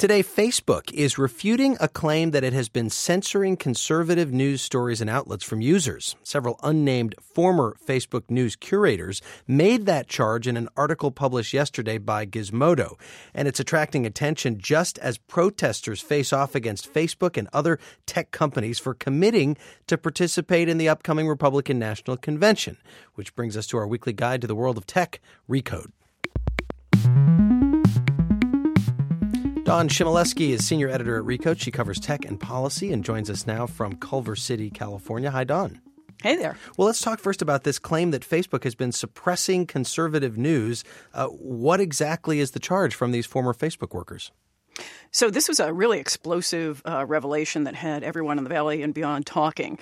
Today, Facebook is refuting a claim that it has been censoring conservative news stories and outlets from users. Several unnamed former Facebook news curators made that charge in an article published yesterday by Gizmodo. And it's attracting attention just as protesters face off against Facebook and other tech companies for committing to participate in the upcoming Republican National Convention. Which brings us to our weekly guide to the world of tech, Recode. Dawn Chmielewski is senior editor at Recode. She covers tech and policy and joins us now from Culver City, California. Hi, Dawn. Hey there. Well, let's talk first about this claim that Facebook has been suppressing conservative news. What exactly is the charge from these former Facebook workers? So this was a really explosive revelation that had everyone in the Valley and beyond talking.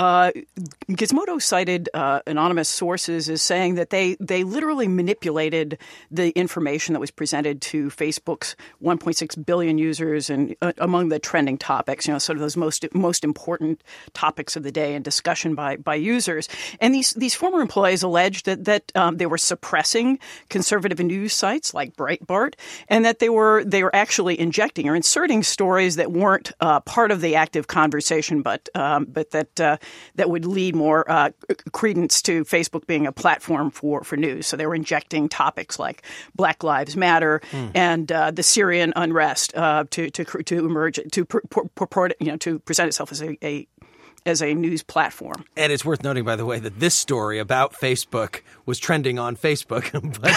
Gizmodo cited anonymous sources as saying that they literally manipulated the information that was presented to Facebook's 1.6 billion users and among the trending topics, sort of those most important topics of the day and discussion by users. And these former employees alleged that they were suppressing conservative news sites like Breitbart, and that they were actually injecting or inserting stories that weren't part of the active conversation, but that would lead more credence to Facebook being a platform for news. So they were injecting topics like Black Lives Matter and the Syrian unrest to emerge to purport to present itself as a news platform. And it's worth noting, by the way, that this story about Facebook was trending on Facebook,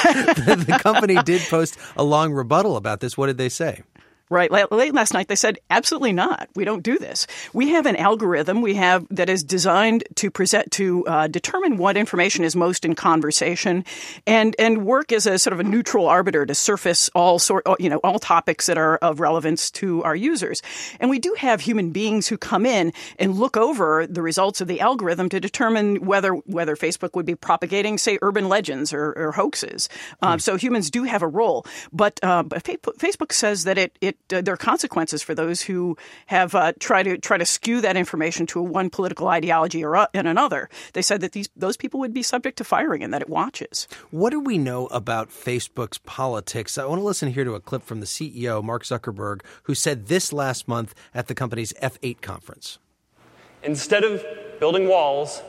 but the company did post a long rebuttal about this. What did they say? Right. Late last night, they said, absolutely not. We don't do this. We have an algorithm that is designed to determine what information is most in conversation and work as a sort of a neutral arbiter to surface all topics that are of relevance to our users. And we do have human beings who come in and look over the results of the algorithm to determine whether Facebook would be propagating, say, urban legends or hoaxes. So humans do have a role. But Facebook says that there are consequences for those who have try to skew that information to one political ideology or another. They said that those people would be subject to firing and that it watches. What do we know about Facebook's politics? I want to listen here to a clip from the CEO, Mark Zuckerberg, who said this last month at the company's F8 conference. Instead of building walls,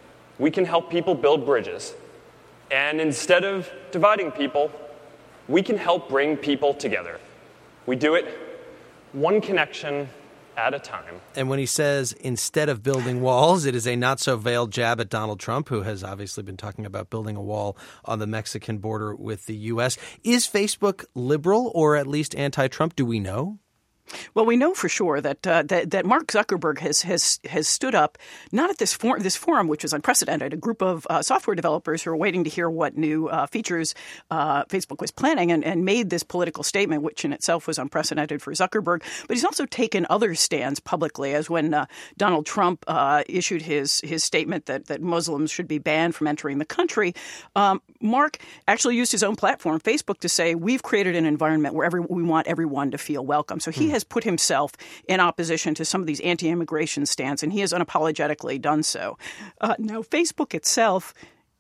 we can help people build bridges. And instead of dividing people, we can help bring people together. We do it one connection at a time. And when he says instead of building walls, it is a not-so-veiled jab at Donald Trump, who has obviously been talking about building a wall on the Mexican border with the U.S. Is Facebook liberal or at least anti-Trump? Do we know? Well, we know for sure that Mark Zuckerberg has stood up, not at this forum, which is unprecedented, a group of software developers who are waiting to hear what new features Facebook was planning and made this political statement, which in itself was unprecedented for Zuckerberg. But he's also taken other stands publicly, as when Donald Trump issued his statement that Muslims should be banned from entering the country. Mark actually used his own platform, Facebook, to say, we've created an environment where we want everyone to feel welcome. So he has put himself in opposition to some of these anti-immigration stands, and he has unapologetically done so. Now, Facebook itself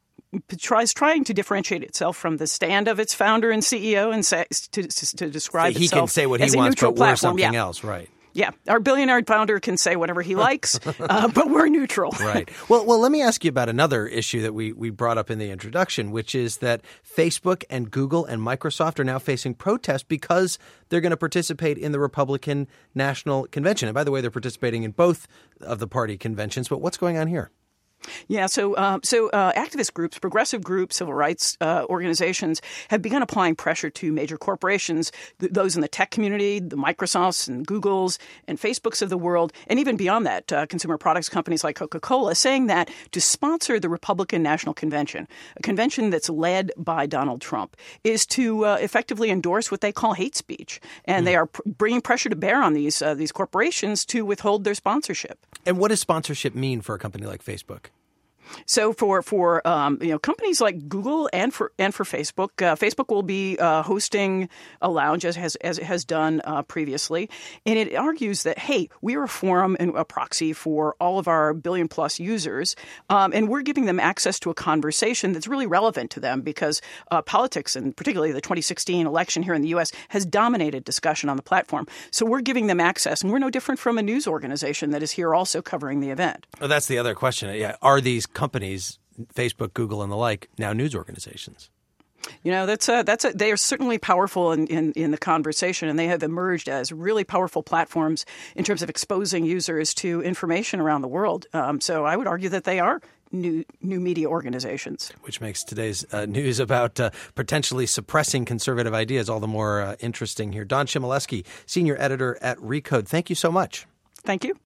trying to differentiate itself from the stand of its founder and CEO and to describe he itself can say what as he a wants, neutral but we're platform. something else, right? Yeah, our billionaire founder can say whatever he likes, but we're neutral. Right. Well, let me ask you about another issue that we brought up in the introduction, which is that Facebook and Google and Microsoft are now facing protests because they're going to participate in the Republican National Convention. And by the way, they're participating in both of the party conventions. But what's going on here? Yeah, so activist groups, progressive groups, civil rights organizations have begun applying pressure to major corporations, those in the tech community, the Microsofts and Googles and Facebooks of the world, and even beyond that, consumer products companies like Coca-Cola, saying that to sponsor the Republican National Convention, a convention that's led by Donald Trump, is to effectively endorse what they call hate speech. And they are bringing pressure to bear on these corporations to withhold their sponsorship. And what does sponsorship mean for a company like Facebook? So for companies like Google and for Facebook, Facebook will be hosting a lounge as it has done previously, and it argues that hey, we are a forum and a proxy for all of our billion plus users, and we're giving them access to a conversation that's really relevant to them because politics and particularly the 2016 election here in the U.S. has dominated discussion on the platform. So we're giving them access, and we're no different from a news organization that is here also covering the event. Well, that's the other question. Yeah, are these companies, Facebook, Google, and the like, now news organizations? They are certainly powerful in the conversation, and they have emerged as really powerful platforms in terms of exposing users to information around the world. So I would argue that they are new media organizations. Which makes today's news about potentially suppressing conservative ideas all the more interesting here. Dawn Chmielewski, senior editor at Recode. Thank you so much. Thank you.